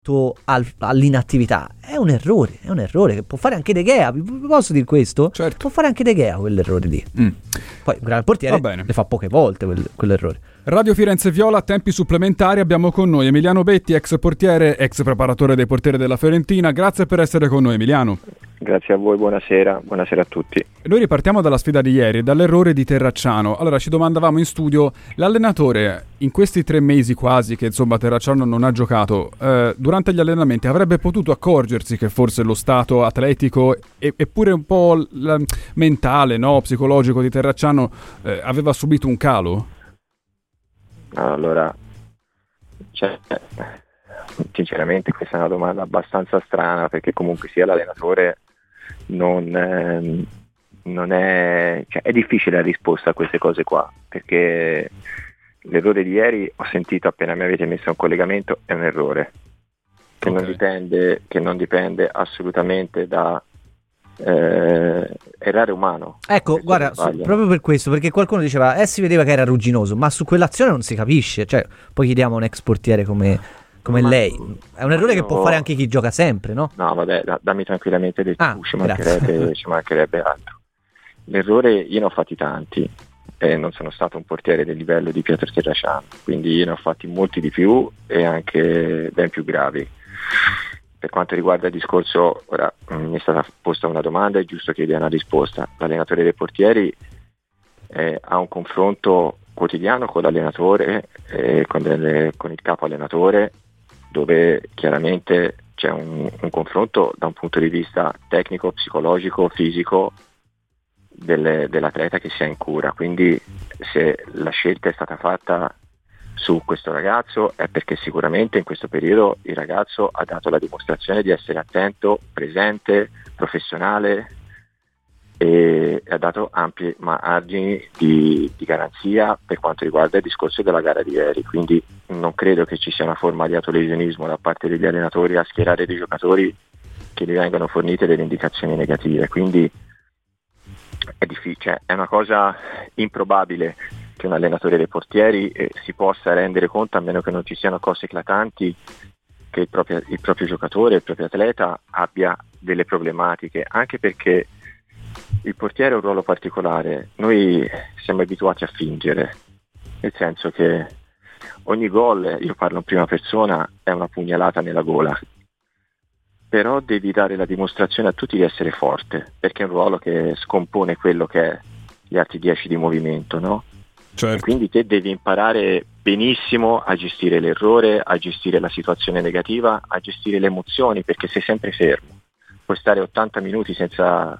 all'inattività è un errore che può fare anche De Gea. Posso dire questo? Certo. Può fare anche De Gea quell'errore lì. Poi un grande portiere le fa poche volte quell'errore. Radio Firenze Viola, tempi supplementari. Abbiamo con noi Emiliano Betti, ex portiere, ex preparatore dei portieri della Fiorentina. Grazie per essere con noi, Emiliano. Grazie a voi, buonasera a tutti. Noi ripartiamo dalla sfida di ieri, dall'errore di Terracciano. Allora, ci domandavamo in studio, l'allenatore in questi 3 mesi quasi che insomma Terracciano non ha giocato, durante gli allenamenti avrebbe potuto accorgersi che forse lo stato atletico e pure un po' mentale, no, psicologico di Terracciano aveva subito un calo? Allora, sinceramente questa è una domanda abbastanza strana, perché comunque sia l'allenatore non è, cioè, è difficile la risposta a queste cose qua, perché l'errore di ieri, ho sentito appena mi avete messo un collegamento, è un errore che non dipende assolutamente da errare umano. Ecco, guarda, proprio per questo, perché qualcuno diceva si vedeva che era rugginoso, ma su quell'azione non si capisce, cioè poi chiediamo a un ex portiere come lei, è un errore che può fare anche chi gioca sempre, no? No, vabbè, dammi tranquillamente del ci mancherebbe altro. L'errore, io ne ho fatti tanti e non sono stato un portiere del livello di Pietro Terracciano, quindi io ne ho fatti molti di più e anche ben più gravi. Per quanto riguarda il discorso, ora mi è stata posta una domanda, è giusto che dia una risposta. L'allenatore dei portieri ha un confronto quotidiano con l'allenatore, con il capo allenatore, dove chiaramente c'è un confronto da un punto di vista tecnico, psicologico, fisico dell'atleta che si ha in cura. Quindi se la scelta è stata fatta su questo ragazzo è perché sicuramente in questo periodo il ragazzo ha dato la dimostrazione di essere attento, presente, professionale e ha dato ampi margini di garanzia per quanto riguarda il discorso della gara di ieri. Quindi non credo che ci sia una forma di autolesionismo da parte degli allenatori a schierare dei giocatori che gli vengono fornite delle indicazioni negative. Quindi è difficile, è una cosa improbabile che un allenatore dei portieri si possa rendere conto, a meno che non ci siano cose eclatanti, che il proprio giocatore, il proprio atleta abbia delle problematiche, anche perché il portiere è un ruolo particolare. Noi siamo abituati a fingere, nel senso che ogni gol, io parlo in prima persona, è una pugnalata nella gola, però devi dare la dimostrazione a tutti di essere forte, perché è un ruolo che scompone quello che è gli altri 10 di movimento, no? Certo. Quindi te devi imparare benissimo a gestire l'errore, a gestire la situazione negativa, a gestire le emozioni, perché sei sempre fermo. Puoi stare 80 minuti senza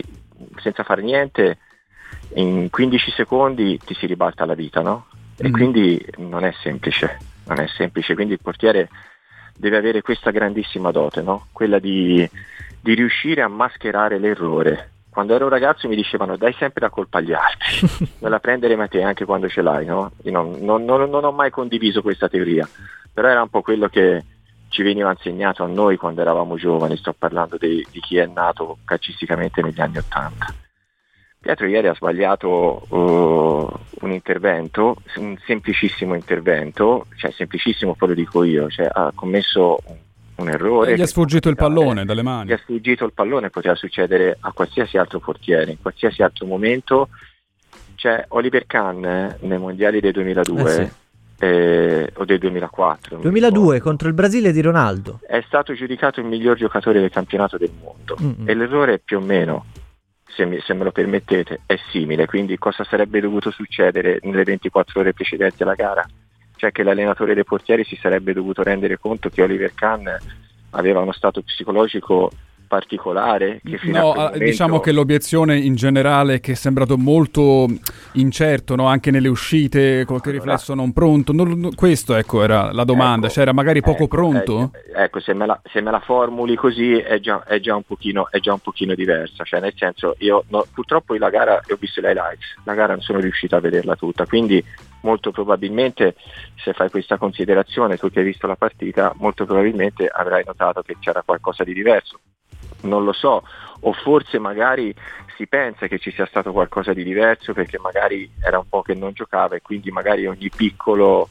fare niente, in 15 secondi ti si ribalta la vita, no? E quindi non è semplice, quindi il portiere deve avere questa grandissima dote, no? Quella di riuscire a mascherare l'errore. Quando ero ragazzo mi dicevano dai sempre la colpa agli altri, non la prendere ma te anche quando ce l'hai, no? Io non ho mai condiviso questa teoria, però era un po' quello che ci veniva insegnato a noi quando eravamo giovani. Sto parlando di chi è nato calcisticamente negli anni '80. Pietro ieri ha sbagliato un intervento, un semplicissimo intervento, cioè semplicissimo, poi lo dico io, cioè ha commesso un errore. Gli è sfuggito il pallone dalle mani. Gli è sfuggito il pallone, poteva succedere a qualsiasi altro portiere, in qualsiasi altro momento. C'è Oliver Kahn nei mondiali del 2002 o del 2004. 2002 contro il Brasile di Ronaldo. È stato giudicato il miglior giocatore del campionato del mondo e l'errore più o meno, se me lo permettete, è simile. Quindi cosa sarebbe dovuto succedere nelle 24 ore precedenti alla gara? Cioè che l'allenatore dei portieri si sarebbe dovuto rendere conto che Oliver Kahn aveva uno stato psicologico particolare che fino a quel momento... Diciamo che l'obiezione in generale è che è sembrato molto incerto, no? Anche nelle uscite, qualche riflesso non pronto. Questo ecco era la domanda, cioè era magari poco pronto? Ecco, se me la formuli così è già un pochino diversa, cioè nel senso purtroppo la gara, ho visto le highlights, la gara non sono riuscito a vederla tutta, quindi molto probabilmente se fai questa considerazione, tu che hai visto la partita, molto probabilmente avrai notato che c'era qualcosa di diverso. Non lo so, o forse magari si pensa che ci sia stato qualcosa di diverso perché magari era un po' che non giocava e quindi magari ogni piccolo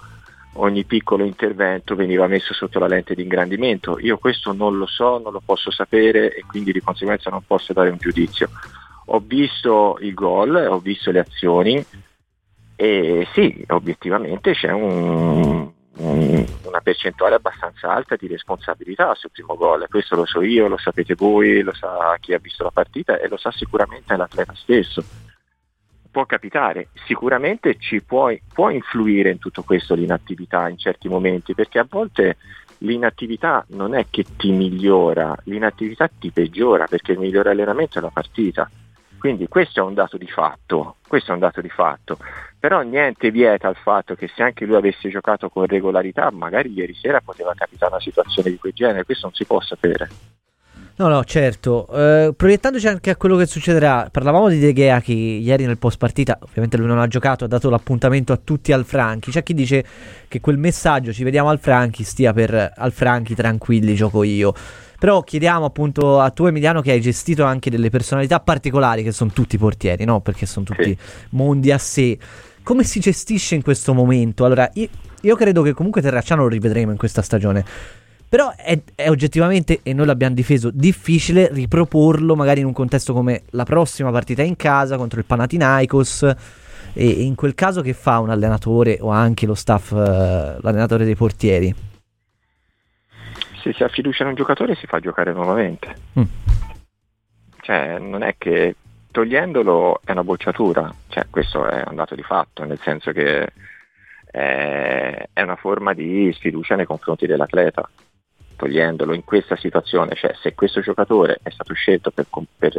ogni piccolo intervento veniva messo sotto la lente di ingrandimento. Io questo non lo so, non lo posso sapere e quindi di conseguenza non posso dare un giudizio. Ho visto il gol, ho visto le azioni e sì, obiettivamente c'è una percentuale abbastanza alta di responsabilità sul primo gol. Questo lo so io, lo sapete voi, lo sa chi ha visto la partita e lo sa sicuramente l'atleta stesso. Può capitare, sicuramente può influire in tutto questo l'inattività in certi momenti, perché a volte l'inattività non è che ti migliora, l'inattività ti peggiora, perché il migliore allenamento è la partita. Quindi questo è un dato di fatto, però niente vieta al fatto che se anche lui avesse giocato con regolarità, magari ieri sera poteva capitare una situazione di quel genere, questo non si può sapere. No, certo. Proiettandoci anche a quello che succederà, parlavamo di De Gea che ieri nel post partita, ovviamente lui non ha giocato, ha dato l'appuntamento a tutti al Franchi. C'è chi dice che quel messaggio "ci vediamo al Franchi" stia per "al Franchi tranquilli, gioco io". Però chiediamo appunto a tu, Emiliano, che hai gestito anche delle personalità particolari che sono tutti portieri, no? Perché sono tutti mondi a sé. Come si gestisce in questo momento? Allora, io credo che comunque Terracciano lo rivedremo in questa stagione. Però è oggettivamente, e noi l'abbiamo difeso, difficile riproporlo magari in un contesto come la prossima partita in casa contro il Panathinaikos. E in quel caso che fa un allenatore o anche lo staff, l'allenatore dei portieri? Se si ha fiducia in un giocatore si fa giocare nuovamente. Cioè non è che togliendolo è una bocciatura, cioè questo è un dato di fatto, nel senso che è una forma di sfiducia nei confronti dell'atleta. Togliendolo in questa situazione, cioè se questo giocatore è stato scelto per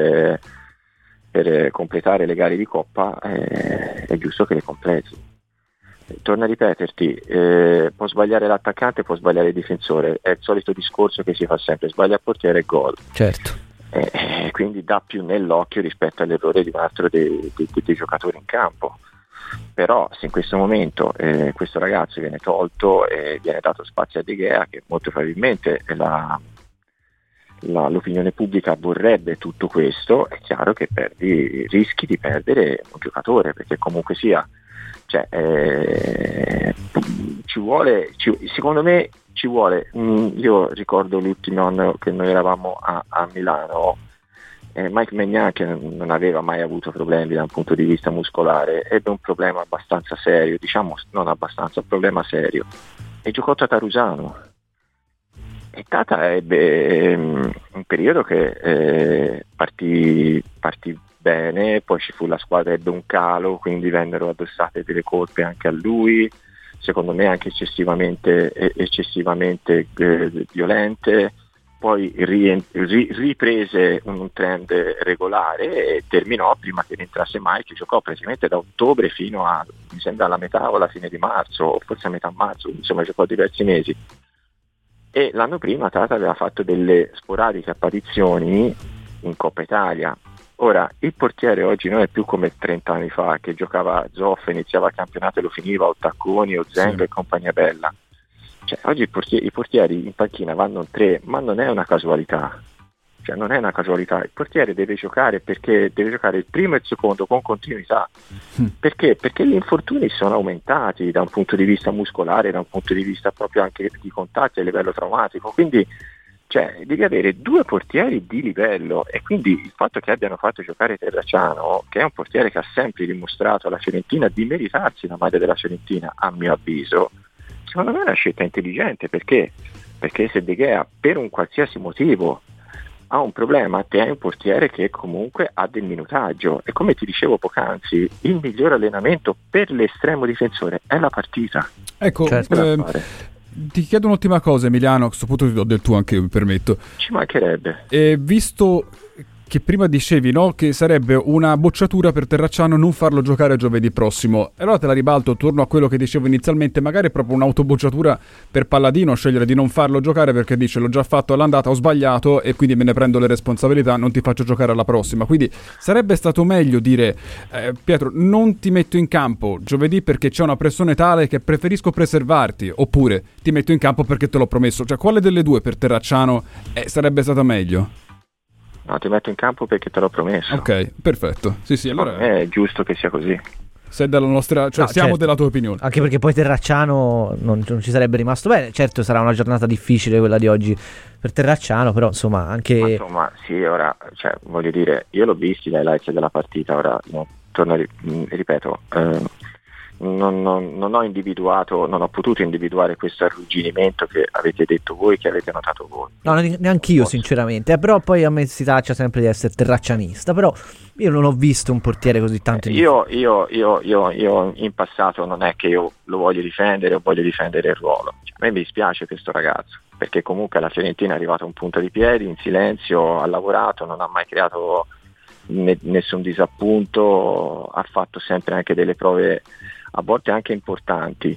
completare le gare di Coppa, è giusto che le completi. Torna a ripeterti, può sbagliare l'attaccante, può sbagliare il difensore, è il solito discorso che si fa sempre: sbaglia il portiere e gol. Certo. Quindi dà più nell'occhio rispetto all'errore di un altro dei giocatori in campo. Però se in questo momento questo ragazzo viene tolto e viene dato spazio a De Gea, che molto probabilmente l'opinione pubblica vorrebbe tutto questo, è chiaro che rischi di perdere un giocatore, perché comunque sia, cioè, secondo me ci vuole, io ricordo l'ultimo anno che noi eravamo a Milano, Mike Maignan, che non aveva mai avuto problemi da un punto di vista muscolare, ebbe un problema abbastanza serio, diciamo non abbastanza, un problema serio, e giocò Tatarusano. E Tata ebbe un periodo che partì bene, poi ci fu la squadra, ebbe un calo, quindi vennero addossate delle colpe anche a lui, secondo me anche eccessivamente violente. Poi riprese un trend regolare e terminò, prima che rientrasse Mike, giocò praticamente da ottobre fino a, mi sembra, alla metà o alla fine di marzo, o forse a metà marzo, insomma giocò diversi mesi. E l'anno prima Tata aveva fatto delle sporadiche apparizioni in Coppa Italia. Ora, il portiere oggi non è più come 30 anni fa, che giocava Zoff, iniziava il campionato e lo finiva, o Tacconi o Zenga e compagnia bella. Cioè, oggi i portieri in panchina vanno 3, ma non è una casualità. Cioè, non è una casualità. Il portiere deve giocare perché deve giocare il primo e il secondo con continuità. Perché? Perché gli infortuni sono aumentati da un punto di vista muscolare, da un punto di vista proprio anche di contatti a livello traumatico. Quindi, cioè, devi avere 2 portieri di livello, e quindi il fatto che abbiano fatto giocare Terracciano, che è un portiere che ha sempre dimostrato alla Fiorentina di meritarsi la maglia della Fiorentina, a mio avviso, secondo me è una scelta intelligente. Perché se De Gea per un qualsiasi motivo ha un problema, te hai un portiere che comunque ha del minutaggio, e come ti dicevo poc'anzi, il miglior allenamento per l'estremo difensore è la partita. Ecco, ti chiedo un'ultima cosa, Emiliano, a questo punto ti do del tuo anche io, mi permetto. Ci mancherebbe. Visto che prima dicevi, no, che sarebbe una bocciatura per Terracciano non farlo giocare giovedì prossimo, allora te la ribalto, torno a quello che dicevo inizialmente, magari è proprio un'autobocciatura per Palladino scegliere di non farlo giocare perché dice: l'ho già fatto all'andata, ho sbagliato e quindi me ne prendo le responsabilità, non ti faccio giocare alla prossima. Quindi sarebbe stato meglio dire: Pietro, non ti metto in campo giovedì perché c'è una pressione tale che preferisco preservarti, oppure ti metto in campo perché te l'ho promesso. Cioè, quale delle due per Terracciano sarebbe stata meglio? No, ti metto in campo perché te l'ho promesso. Ok, perfetto. Sì, allora è giusto che sia così. Sei della nostra, cioè No, siamo certo. della tua opinione. Anche perché poi Terracciano non ci sarebbe rimasto bene. Certo, sarà una giornata difficile quella di oggi per Terracciano, però insomma anche... Ma insomma, sì, ora, cioè, voglio dire, io l'ho visti dai highlights della partita, ora torno ripeto, non ho individuato, non ho potuto individuare questo arrugginimento che avete detto voi, che avete notato voi. No, neanche io sinceramente, però poi a me si taccia sempre di essere terraccianista, però io non ho visto un portiere così tanto io in passato non è che io lo voglio difendere o voglio difendere il ruolo, cioè, a me mi dispiace questo ragazzo, perché comunque la Fiorentina è arrivata a un punto di piedi, in silenzio, ha lavorato, non ha mai creato nessun disappunto, ha fatto sempre anche delle prove a volte anche importanti,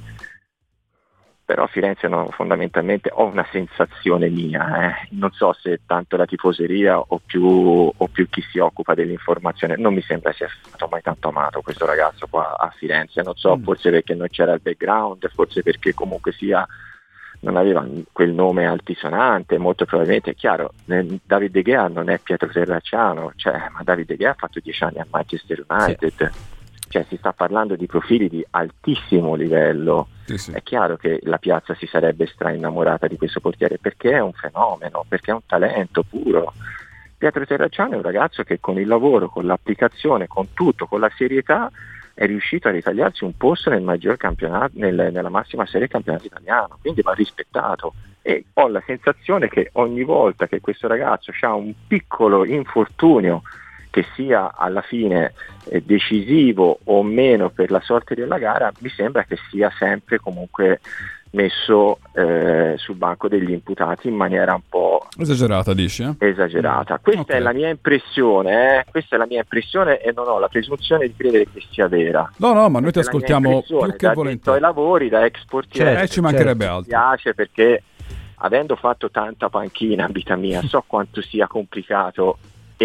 però Firenze fondamentalmente ho una sensazione mia, non so se tanto la tifoseria o più chi si occupa dell'informazione, non mi sembra sia stato mai tanto amato questo ragazzo qua a Firenze, non so, forse perché non c'era il background, forse perché comunque sia non aveva quel nome altisonante, molto probabilmente. È chiaro, David De Gea non è Pietro Terracciano, ma David De Gea ha fatto 10 anni a Manchester United, sì. Cioè si sta parlando di profili di altissimo livello, sì. È chiaro che la piazza si sarebbe innamorata di questo portiere, perché è un fenomeno, perché è un talento puro. Pietro Terracciano è un ragazzo che con il lavoro, con l'applicazione, con tutto, con la serietà, è riuscito a ritagliarsi un posto nel maggior campionato, nella massima serie del campionato italiano, quindi va rispettato, e ho la sensazione che ogni volta che questo ragazzo ha un piccolo infortunio che sia alla fine decisivo o meno per la sorte della gara, mi sembra che sia sempre comunque messo sul banco degli imputati in maniera un po' esagerata, dici? Esagerata. Questa è la mia impressione, questa è la mia impressione e non ho la presunzione di credere che sia vera. No, ma noi ti ascoltiamo più che volentieri. Ai lavori, da ex portiere, ci mancherebbe altro. Mi piace perché avendo fatto tanta panchina in vita mia, so quanto sia complicato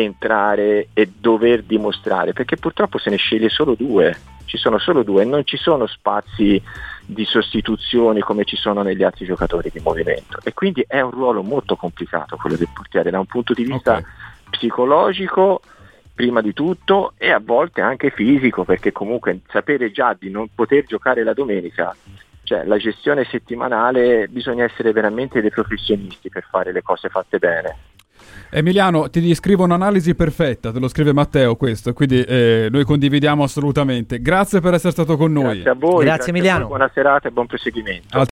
entrare e dover dimostrare, perché purtroppo se ne sceglie solo due, ci sono solo due, non ci sono spazi di sostituzioni come ci sono negli altri giocatori di movimento, e quindi è un ruolo molto complicato quello del portiere da un punto di vista psicologico prima di tutto, e a volte anche fisico, perché comunque sapere già di non poter giocare la domenica, cioè la gestione settimanale, bisogna essere veramente dei professionisti per fare le cose fatte bene. Emiliano, ti scrivo un'analisi perfetta, te lo scrive Matteo questo, quindi noi condividiamo assolutamente. Grazie per essere stato con noi. Grazie a voi, grazie Emiliano. Buona serata e buon proseguimento.